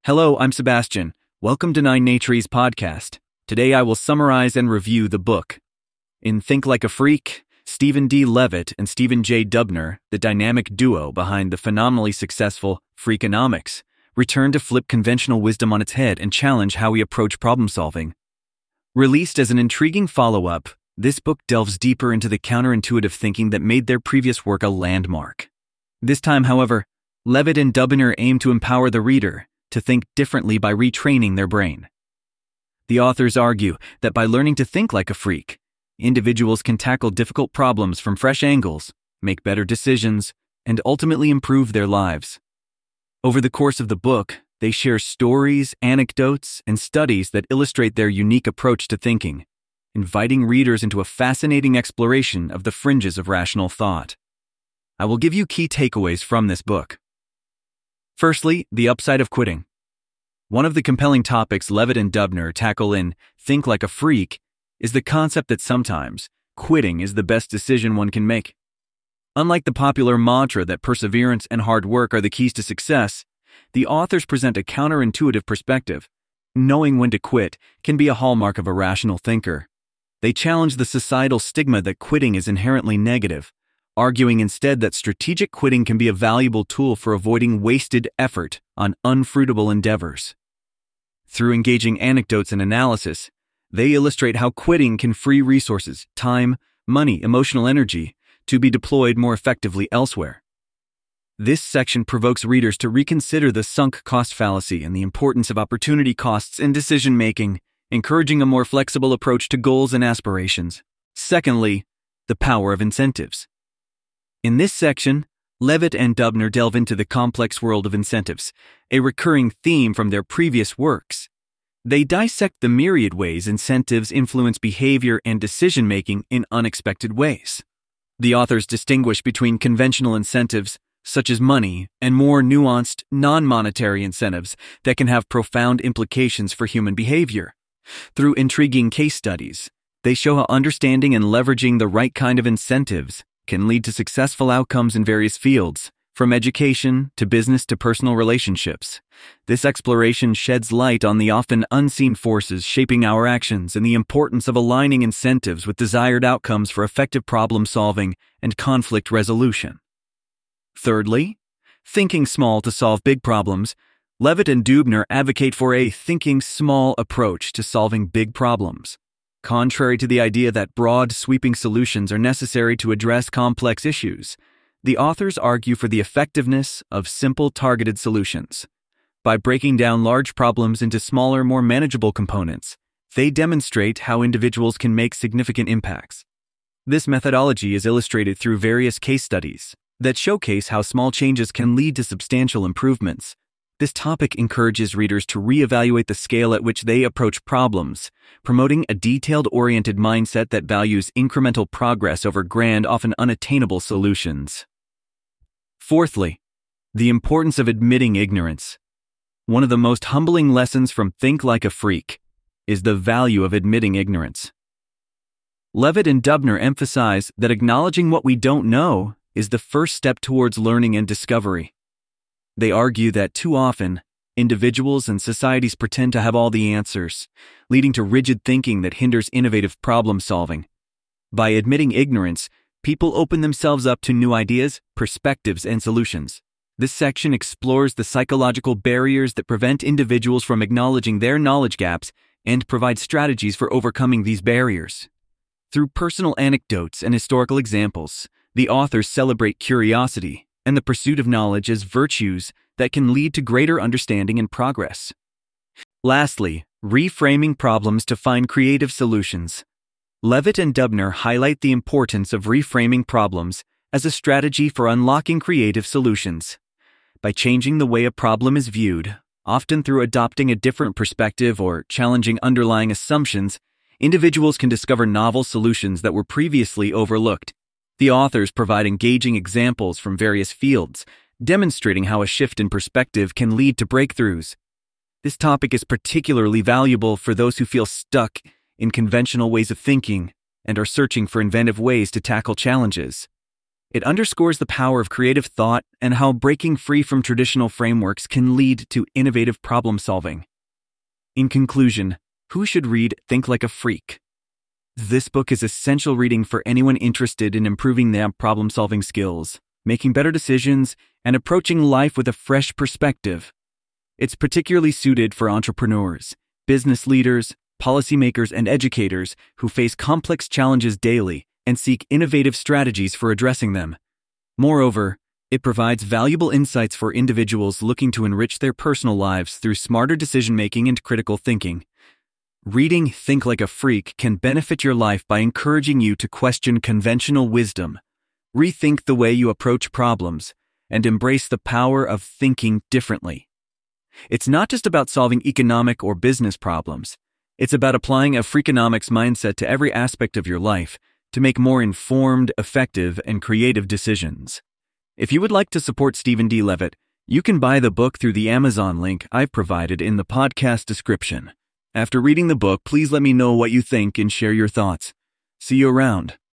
Hello, I'm Sebastian. Welcome to Nine Natures podcast. Today I will summarize and review the book. In Think Like a Freak, Stephen D. Levitt and Stephen J. Dubner, the dynamic duo behind the phenomenally successful Freakonomics, return to flip conventional wisdom on its head and challenge how we approach problem solving. Released as an intriguing follow-up, this book delves deeper into the counterintuitive thinking that made their previous work a landmark. This time, however, Levitt and Dubner aim to empower the reader to think differently by retraining their brain. The authors argue that by learning to think like a freak, individuals can tackle difficult problems from fresh angles, make better decisions, and ultimately improve their lives. Over the course of the book, they share stories, anecdotes, and studies that illustrate their unique approach to thinking, inviting readers into a fascinating exploration of the fringes of rational thought. I will give you key takeaways from this book. Firstly, the upside of quitting. One of the compelling topics Levitt and Dubner tackle in Think Like a Freak is the concept that sometimes quitting is the best decision one can make. Unlike the popular mantra that perseverance and hard work are the keys to success, the authors present a counterintuitive perspective. Knowing when to quit can be a hallmark of a rational thinker. They challenge the societal stigma that quitting is inherently negative, arguing instead that strategic quitting can be a valuable tool for avoiding wasted effort on unfruitful endeavors. Through engaging anecdotes and analysis, they illustrate how quitting can free resources, time, money, emotional energy to be deployed more effectively elsewhere. This section provokes readers to reconsider the sunk cost fallacy and the importance of opportunity costs in decision-making, encouraging a more flexible approach to goals and aspirations. Secondly, the power of incentives. In this section, Levitt and Dubner delve into the complex world of incentives, a recurring theme from their previous works. They dissect the myriad ways incentives influence behavior and decision-making in unexpected ways. The authors distinguish between conventional incentives, such as money, and more nuanced, non-monetary incentives that can have profound implications for human behavior. Through intriguing case studies, they show how understanding and leveraging the right kind of incentives can lead to successful outcomes in various fields, from education to business to personal relationships. This exploration sheds light on the often unseen forces shaping our actions and the importance of aligning incentives with desired outcomes for effective problem solving and conflict resolution. Thirdly, thinking small to solve big problems. Levitt and Dubner advocate for a thinking small approach to solving big problems. Contrary to the idea that broad, sweeping solutions are necessary to address complex issues, the authors argue for the effectiveness of simple, targeted solutions. By breaking down large problems into smaller, more manageable components, they demonstrate how individuals can make significant impacts. This methodology is illustrated through various case studies that showcase how small changes can lead to substantial improvements. This topic encourages readers to reevaluate the scale at which they approach problems, promoting a detailed-oriented mindset that values incremental progress over grand, often unattainable solutions. Fourthly, the importance of admitting ignorance. One of the most humbling lessons from Think Like a Freak is the value of admitting ignorance. Levitt and Dubner emphasize that acknowledging what we don't know is the first step towards learning and discovery. They argue that too often, individuals and societies pretend to have all the answers, leading to rigid thinking that hinders innovative problem solving. By admitting ignorance, people open themselves up to new ideas, perspectives, and solutions. This section explores the psychological barriers that prevent individuals from acknowledging their knowledge gaps and provides strategies for overcoming these barriers. Through personal anecdotes and historical examples, the authors celebrate curiosity and the pursuit of knowledge as virtues that can lead to greater understanding and progress. Lastly, reframing problems to find creative solutions. Levitt and Dubner highlight the importance of reframing problems as a strategy for unlocking creative solutions. By changing the way a problem is viewed, often through adopting a different perspective or challenging underlying assumptions, individuals can discover novel solutions that were previously overlooked. The authors provide engaging examples from various fields, demonstrating how a shift in perspective can lead to breakthroughs. This topic is particularly valuable for those who feel stuck in conventional ways of thinking and are searching for inventive ways to tackle challenges. It underscores the power of creative thought and how breaking free from traditional frameworks can lead to innovative problem solving. In conclusion, who should read Think Like a Freak? This book is essential reading for anyone interested in improving their problem-solving skills, making better decisions, and approaching life with a fresh perspective. It's particularly suited for entrepreneurs, business leaders, policymakers, and educators who face complex challenges daily and seek innovative strategies for addressing them. Moreover, it provides valuable insights for individuals looking to enrich their personal lives through smarter decision-making and critical thinking. Reading Think Like a Freak can benefit your life by encouraging you to question conventional wisdom, rethink the way you approach problems, and embrace the power of thinking differently. It's not just about solving economic or business problems. It's about applying a Freakonomics mindset to every aspect of your life to make more informed, effective, and creative decisions. If you would like to support Stephen D. Levitt, you can buy the book through the Amazon link I've provided in the podcast description. After reading the book, please let me know what you think and share your thoughts. See you around.